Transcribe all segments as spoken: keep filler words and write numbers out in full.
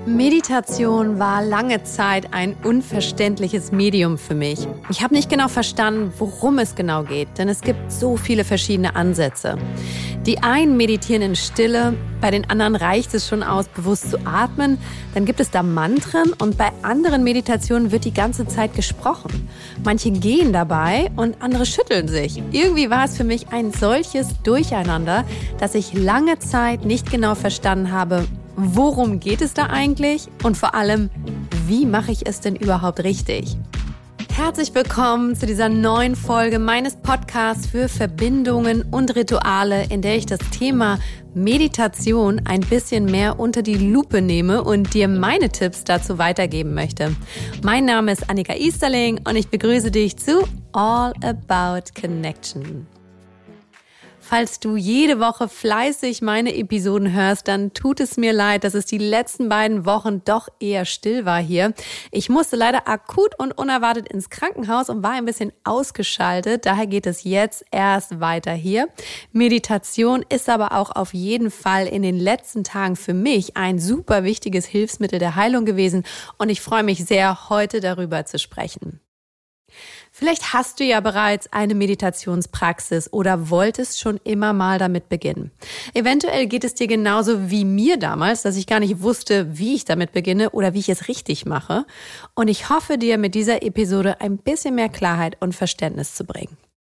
Meditation war lange Zeit ein unverständliches Medium für mich. Ich habe nicht genau verstanden, worum es genau geht, denn es gibt so viele verschiedene Ansätze. Die einen meditieren in Stille, bei den anderen reicht es schon aus, bewusst zu atmen. Dann gibt es da Mantren und bei anderen Meditationen wird die ganze Zeit gesprochen. Manche gehen dabei und andere schütteln sich. Irgendwie war es für mich ein solches Durcheinander, dass ich lange Zeit nicht genau verstanden habe, worum geht es da eigentlich und vor allem, wie mache ich es denn überhaupt richtig? Herzlich willkommen zu dieser neuen Folge meines Podcasts für Verbindungen und Rituale, in der ich das Thema Meditation ein bisschen mehr unter die Lupe nehme und dir meine Tipps dazu weitergeben möchte. Mein Name ist Annika Easterling und ich begrüße dich zu All About Connection. Falls du jede Woche fleißig meine Episoden hörst, dann tut es mir leid, dass es die letzten beiden Wochen doch eher still war hier. Ich musste leider akut und unerwartet ins Krankenhaus und war ein bisschen ausgeschaltet. Daher geht es jetzt erst weiter hier. Meditation ist aber auch auf jeden Fall in den letzten Tagen für mich ein super wichtiges Hilfsmittel der Heilung gewesen und ich freue mich sehr, heute darüber zu sprechen. Vielleicht hast du ja bereits eine Meditationspraxis oder wolltest schon immer mal damit beginnen. Eventuell geht es dir genauso wie mir damals, dass ich gar nicht wusste, wie ich damit beginne oder wie ich es richtig mache. Und ich hoffe, dir mit dieser Episode ein bisschen mehr Klarheit und Verständnis zu bringen.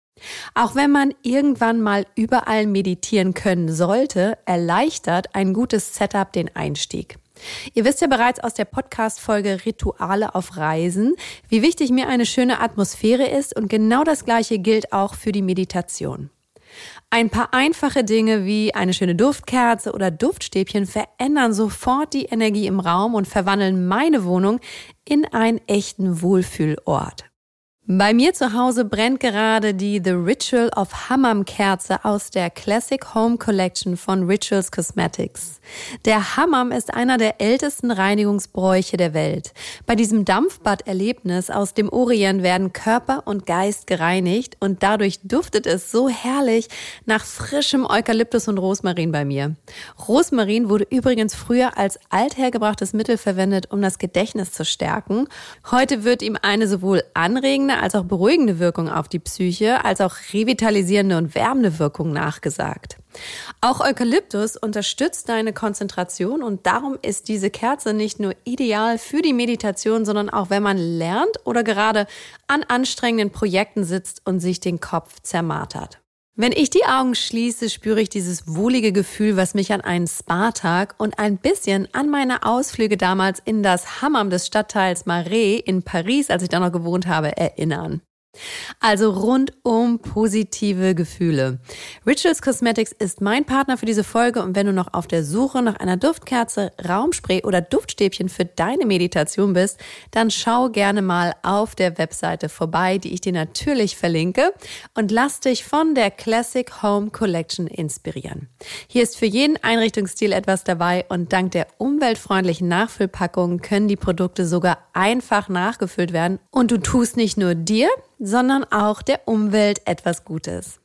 Auch wenn man irgendwann mal überall meditieren können sollte, erleichtert ein gutes Setup den Einstieg. Ihr wisst ja bereits aus der Podcast-Folge Rituale auf Reisen, wie wichtig mir eine schöne Atmosphäre ist und genau das Gleiche gilt auch für die Meditation. Ein paar einfache Dinge wie eine schöne Duftkerze oder Duftstäbchen verändern sofort die Energie im Raum und verwandeln meine Wohnung in einen echten Wohlfühlort. Bei mir zu Hause brennt gerade die The Ritual of Hammam Kerze aus der Classic Home Collection von Rituals Cosmetics. Der Hammam ist einer der ältesten Reinigungsbräuche der Welt. Bei diesem Dampfbad-Erlebnis aus dem Orient werden Körper und Geist gereinigt und dadurch duftet es so herrlich nach frischem Eukalyptus und Rosmarin bei mir. Rosmarin wurde übrigens früher als althergebrachtes Mittel verwendet, um das Gedächtnis zu stärken. Heute wird ihm eine sowohl anregende als auch beruhigende Wirkung auf die Psyche, als auch revitalisierende und wärmende Wirkung nachgesagt. Auch Eukalyptus unterstützt deine Konzentration und darum ist diese Kerze nicht nur ideal für die Meditation, sondern auch wenn man lernt oder gerade an anstrengenden Projekten sitzt und sich den Kopf zermartert. Wenn ich die Augen schließe, spüre ich dieses wohlige Gefühl, was mich an einen Spa-Tag und ein bisschen an meine Ausflüge damals in das Hammam des Stadtteils Marais in Paris, als ich da noch gewohnt habe, erinnern. Also rundum positive Gefühle. Rituals Cosmetics ist mein Partner für diese Folge und wenn du noch auf der Suche nach einer Duftkerze, Raumspray oder Duftstäbchen für deine Meditation bist, dann schau gerne mal auf der Webseite vorbei, die ich dir natürlich verlinke und lass dich von der Classic Home Collection inspirieren. Hier ist für jeden Einrichtungsstil etwas dabei und dank der umweltfreundlichen Nachfüllpackungen können die Produkte sogar einfach nachgefüllt werden und du tust nicht nur dir, sondern auch der Umwelt etwas Gutes.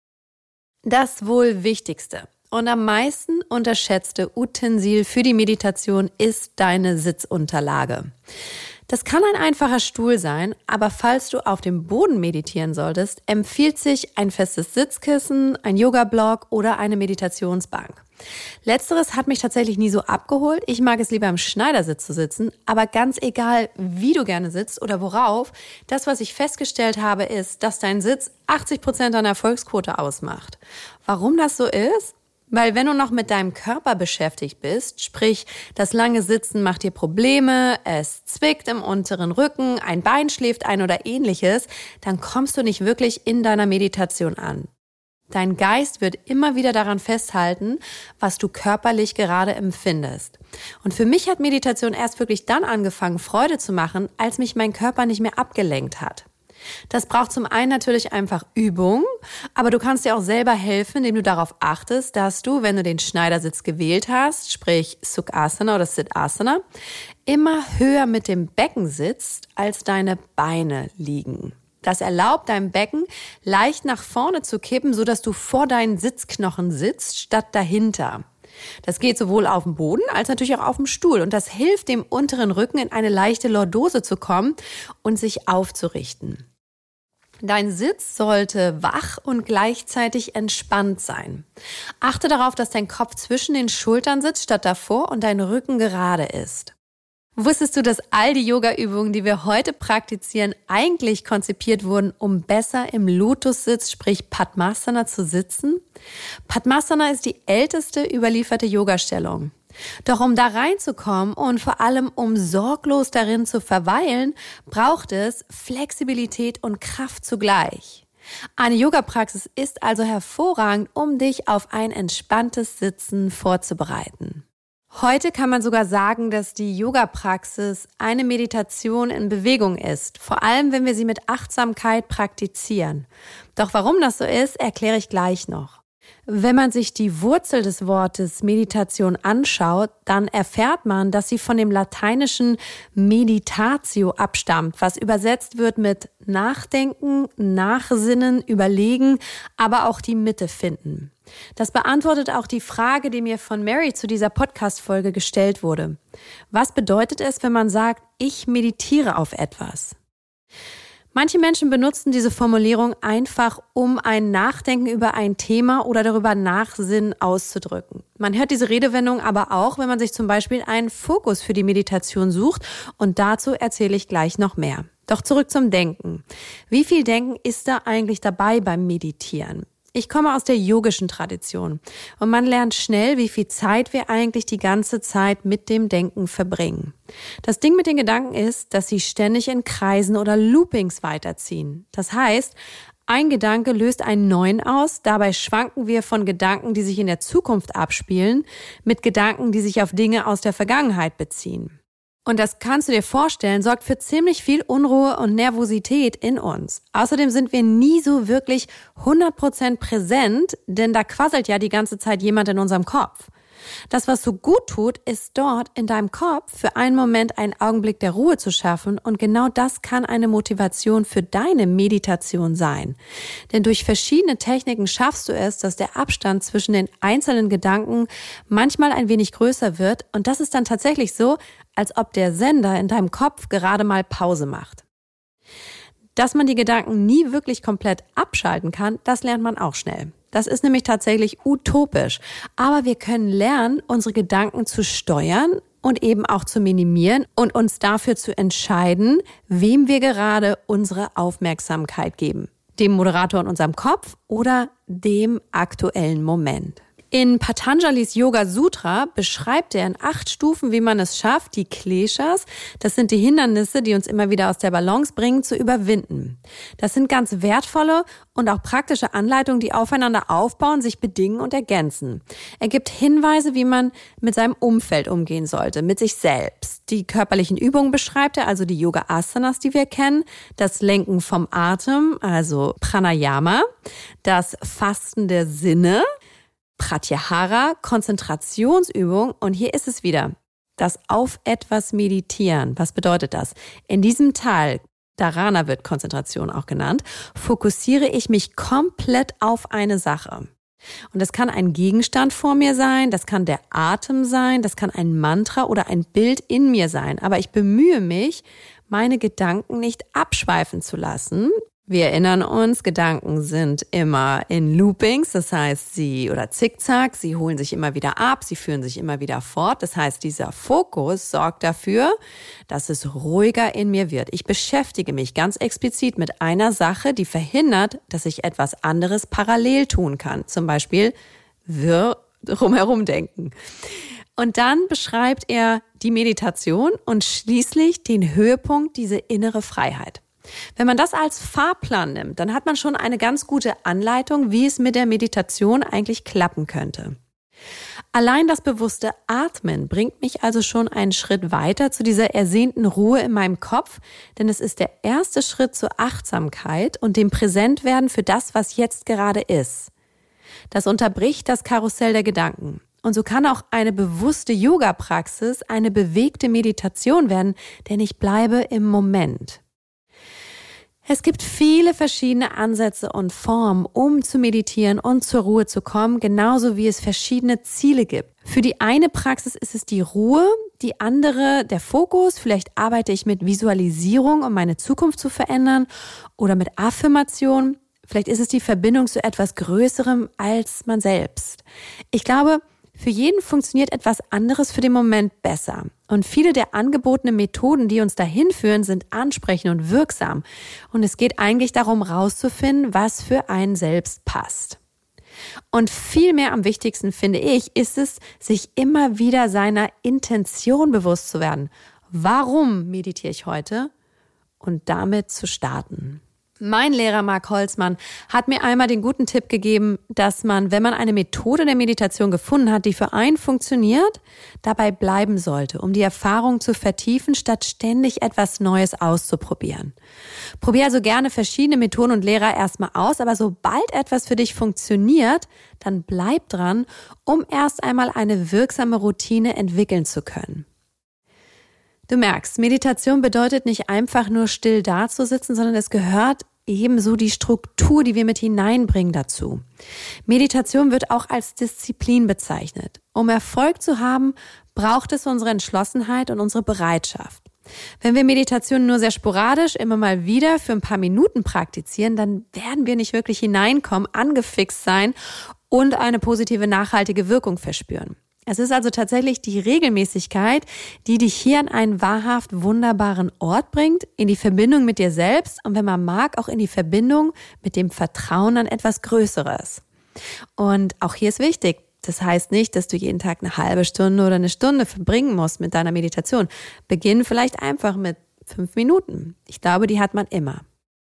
Das wohl wichtigste und am meisten unterschätzte Utensil für die Meditation ist deine Sitzunterlage. Das kann ein einfacher Stuhl sein, aber falls du auf dem Boden meditieren solltest, empfiehlt sich ein festes Sitzkissen, ein Yoga-Block oder eine Meditationsbank. Letzteres hat mich tatsächlich nie so abgeholt. Ich mag es lieber im Schneidersitz zu sitzen, aber ganz egal, wie du gerne sitzt oder worauf, das, was ich festgestellt habe, ist, dass dein Sitz achtzig Prozent deiner Erfolgsquote ausmacht. Warum das so ist? Weil wenn du noch mit deinem Körper beschäftigt bist, sprich, das lange Sitzen macht dir Probleme, es zwickt im unteren Rücken, ein Bein schläft ein oder ähnliches, dann kommst du nicht wirklich in deiner Meditation an. Dein Geist wird immer wieder daran festhalten, was du körperlich gerade empfindest. Und für mich hat Meditation erst wirklich dann angefangen, Freude zu machen, als mich mein Körper nicht mehr abgelenkt hat. Das braucht zum einen natürlich einfach Übung, aber du kannst dir auch selber helfen, indem du darauf achtest, dass du, wenn du den Schneidersitz gewählt hast, sprich Sukhasana oder Siddhasana, immer höher mit dem Becken sitzt, als deine Beine liegen. Das erlaubt deinem Becken leicht nach vorne zu kippen, sodass du vor deinen Sitzknochen sitzt, statt dahinter. Das geht sowohl auf dem Boden als natürlich auch auf dem Stuhl. Und das hilft dem unteren Rücken in eine leichte Lordose zu kommen und sich aufzurichten. Dein Sitz sollte wach und gleichzeitig entspannt sein. Achte darauf, dass dein Kopf zwischen den Schultern sitzt statt davor und dein Rücken gerade ist. Wusstest du, dass all die Yoga-Übungen, die wir heute praktizieren, eigentlich konzipiert wurden, um besser im Lotussitz, sprich Padmasana, zu sitzen? Padmasana ist die älteste überlieferte Yogastellung. Doch um da reinzukommen und vor allem um sorglos darin zu verweilen, braucht es Flexibilität und Kraft zugleich. Eine Yoga-Praxis ist also hervorragend, um dich auf ein entspanntes Sitzen vorzubereiten. Heute kann man sogar sagen, dass die Yoga-Praxis eine Meditation in Bewegung ist, vor allem wenn wir sie mit Achtsamkeit praktizieren. Doch warum das so ist, erkläre ich gleich noch. Wenn man sich die Wurzel des Wortes Meditation anschaut, dann erfährt man, dass sie von dem lateinischen meditatio abstammt, was übersetzt wird mit Nachdenken, Nachsinnen, Überlegen, aber auch die Mitte finden. Das beantwortet auch die Frage, die mir von Mary zu dieser Podcast-Folge gestellt wurde. Was bedeutet es, wenn man sagt, ich meditiere auf etwas? Manche Menschen benutzen diese Formulierung einfach, um ein Nachdenken über ein Thema oder darüber Nachsinnen auszudrücken. Man hört diese Redewendung aber auch, wenn man sich zum Beispiel einen Fokus für die Meditation sucht, und dazu erzähle ich gleich noch mehr. Doch zurück zum Denken. Wie viel Denken ist da eigentlich dabei beim Meditieren? Ich komme aus der yogischen Tradition und man lernt schnell, wie viel Zeit wir eigentlich die ganze Zeit mit dem Denken verbringen. Das Ding mit den Gedanken ist, dass sie ständig in Kreisen oder Loopings weiterziehen. Das heißt, ein Gedanke löst einen neuen aus, dabei schwanken wir von Gedanken, die sich in der Zukunft abspielen, mit Gedanken, die sich auf Dinge aus der Vergangenheit beziehen. Und das kannst du dir vorstellen, sorgt für ziemlich viel Unruhe und Nervosität in uns. Außerdem sind wir nie so wirklich hundert Prozent präsent, denn da quasselt ja die ganze Zeit jemand in unserem Kopf. Das, was so gut tut, ist dort in deinem Kopf für einen Moment einen Augenblick der Ruhe zu schaffen, und genau das kann eine Motivation für deine Meditation sein. Denn durch verschiedene Techniken schaffst du es, dass der Abstand zwischen den einzelnen Gedanken manchmal ein wenig größer wird, und das ist dann tatsächlich so, als ob der Sender in deinem Kopf gerade mal Pause macht. Dass man die Gedanken nie wirklich komplett abschalten kann, das lernt man auch schnell. Das ist nämlich tatsächlich utopisch. Aber wir können lernen, unsere Gedanken zu steuern und eben auch zu minimieren und uns dafür zu entscheiden, wem wir gerade unsere Aufmerksamkeit geben. Dem Moderator in unserem Kopf oder dem aktuellen Moment. In Patanjalis Yoga Sutra beschreibt er in acht Stufen, wie man es schafft, die Kleshas, das sind die Hindernisse, die uns immer wieder aus der Balance bringen, zu überwinden. Das sind ganz wertvolle und auch praktische Anleitungen, die aufeinander aufbauen, sich bedingen und ergänzen. Er gibt Hinweise, wie man mit seinem Umfeld umgehen sollte, mit sich selbst. Die körperlichen Übungen beschreibt er, also die Yoga-Asanas, die wir kennen, das Lenken vom Atem, also Pranayama, das Fasten der Sinne, Pratyahara, Konzentrationsübung, und hier ist es wieder, das auf etwas meditieren. Was bedeutet das? In diesem Teil, Dharana wird Konzentration auch genannt, fokussiere ich mich komplett auf eine Sache. Und das kann ein Gegenstand vor mir sein, das kann der Atem sein, das kann ein Mantra oder ein Bild in mir sein. Aber ich bemühe mich, meine Gedanken nicht abschweifen zu lassen. Wir erinnern uns, Gedanken sind immer in Loopings, das heißt, sie oder Zickzack, sie holen sich immer wieder ab, sie führen sich immer wieder fort. Das heißt, dieser Fokus sorgt dafür, dass es ruhiger in mir wird. Ich beschäftige mich ganz explizit mit einer Sache, die verhindert, dass ich etwas anderes parallel tun kann. Zum Beispiel wirr rumherum denken. Und dann beschreibt er die Meditation und schließlich den Höhepunkt, diese innere Freiheit. Wenn man das als Fahrplan nimmt, dann hat man schon eine ganz gute Anleitung, wie es mit der Meditation eigentlich klappen könnte. Allein das bewusste Atmen bringt mich also schon einen Schritt weiter zu dieser ersehnten Ruhe in meinem Kopf, denn es ist der erste Schritt zur Achtsamkeit und dem Präsentwerden für das, was jetzt gerade ist. Das unterbricht das Karussell der Gedanken. Und so kann auch eine bewusste Yoga-Praxis eine bewegte Meditation werden, denn ich bleibe im Moment. Es gibt viele verschiedene Ansätze und Formen, um zu meditieren und zur Ruhe zu kommen, genauso wie es verschiedene Ziele gibt. Für die eine Praxis ist es die Ruhe, die andere der Fokus. Vielleicht arbeite ich mit Visualisierung, um meine Zukunft zu verändern, oder mit Affirmation. Vielleicht ist es die Verbindung zu etwas Größerem als man selbst. Ich glaube, für jeden funktioniert etwas anderes für den Moment besser. Und viele der angebotenen Methoden, die uns dahin führen, sind ansprechend und wirksam. Und es geht eigentlich darum, rauszufinden, was für einen selbst passt. Und viel mehr am wichtigsten, finde ich, ist es, sich immer wieder seiner Intention bewusst zu werden. Warum meditiere ich heute? Und damit zu starten. Mein Lehrer Mark Holzmann hat mir einmal den guten Tipp gegeben, dass man, wenn man eine Methode der Meditation gefunden hat, die für einen funktioniert, dabei bleiben sollte, um die Erfahrung zu vertiefen, statt ständig etwas Neues auszuprobieren. Probier also gerne verschiedene Methoden und Lehrer erstmal aus, aber sobald etwas für dich funktioniert, dann bleib dran, um erst einmal eine wirksame Routine entwickeln zu können. Du merkst, Meditation bedeutet nicht einfach nur still dazusitzen, sondern es gehört ebenso die Struktur, die wir mit hineinbringen, dazu. Meditation wird auch als Disziplin bezeichnet. Um Erfolg zu haben, braucht es unsere Entschlossenheit und unsere Bereitschaft. Wenn wir Meditation nur sehr sporadisch immer mal wieder für ein paar Minuten praktizieren, dann werden wir nicht wirklich hineinkommen, angefixt sein und eine positive, nachhaltige Wirkung verspüren. Es ist also tatsächlich die Regelmäßigkeit, die dich hier an einen wahrhaft wunderbaren Ort bringt, in die Verbindung mit dir selbst und wenn man mag, auch in die Verbindung mit dem Vertrauen an etwas Größeres. Und auch hier ist wichtig, das heißt nicht, dass du jeden Tag eine halbe Stunde oder eine Stunde verbringen musst mit deiner Meditation. Beginn vielleicht einfach mit fünf Minuten. Ich glaube, die hat man immer.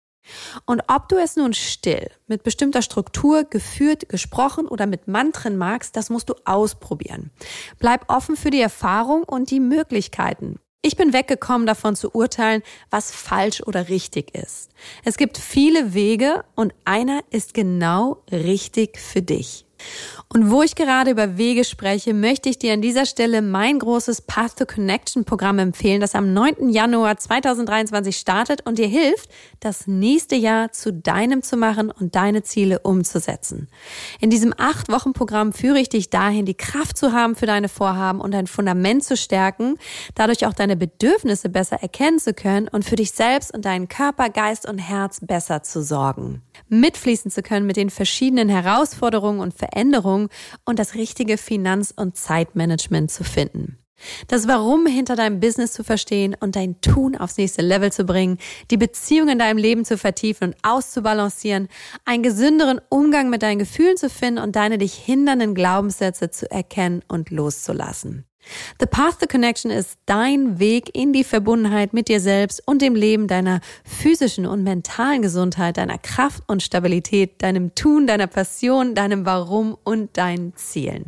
Und ob du es nun still, mit bestimmter Struktur, geführt, gesprochen oder mit Mantren magst, das musst du ausprobieren. Bleib offen für die Erfahrung und die Möglichkeiten. Ich bin weggekommen davon zu urteilen, was falsch oder richtig ist. Es gibt viele Wege und einer ist genau richtig für dich. Und wo ich gerade über Wege spreche, möchte ich dir an dieser Stelle mein großes Path to Connection Programm empfehlen, das am neunten Januar zweitausenddreiundzwanzig startet und dir hilft, das nächste Jahr zu deinem zu machen und deine Ziele umzusetzen. In diesem acht Wochen Programm führe ich dich dahin, die Kraft zu haben für deine Vorhaben und dein Fundament zu stärken, dadurch auch deine Bedürfnisse besser erkennen zu können und für dich selbst und deinen Körper, Geist und Herz besser zu sorgen. Mitfließen zu können mit den verschiedenen Herausforderungen und Veränderungen und das richtige Finanz- und Zeitmanagement zu finden. Das Warum hinter deinem Business zu verstehen und dein Tun aufs nächste Level zu bringen, die Beziehung in deinem Leben zu vertiefen und auszubalancieren, einen gesünderen Umgang mit deinen Gefühlen zu finden und deine dich hindernden Glaubenssätze zu erkennen und loszulassen. The Path to Connection ist dein Weg in die Verbundenheit mit dir selbst und dem Leben deiner physischen und mentalen Gesundheit, deiner Kraft und Stabilität, deinem Tun, deiner Passion, deinem Warum und deinen Zielen.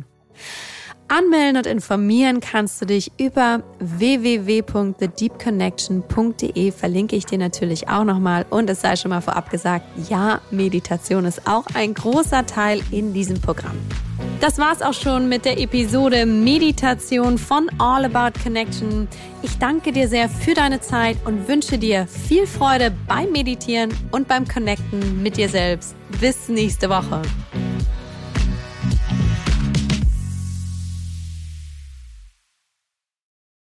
Anmelden und informieren kannst du dich über w w w punkt the deep connection punkt d e, verlinke ich dir natürlich auch nochmal. Und es sei schon mal vorab gesagt, ja, Meditation ist auch ein großer Teil in diesem Programm. Das war's auch schon mit der Episode Meditation von All About Connection. Ich danke dir sehr für deine Zeit und wünsche dir viel Freude beim Meditieren und beim Connecten mit dir selbst. Bis nächste Woche.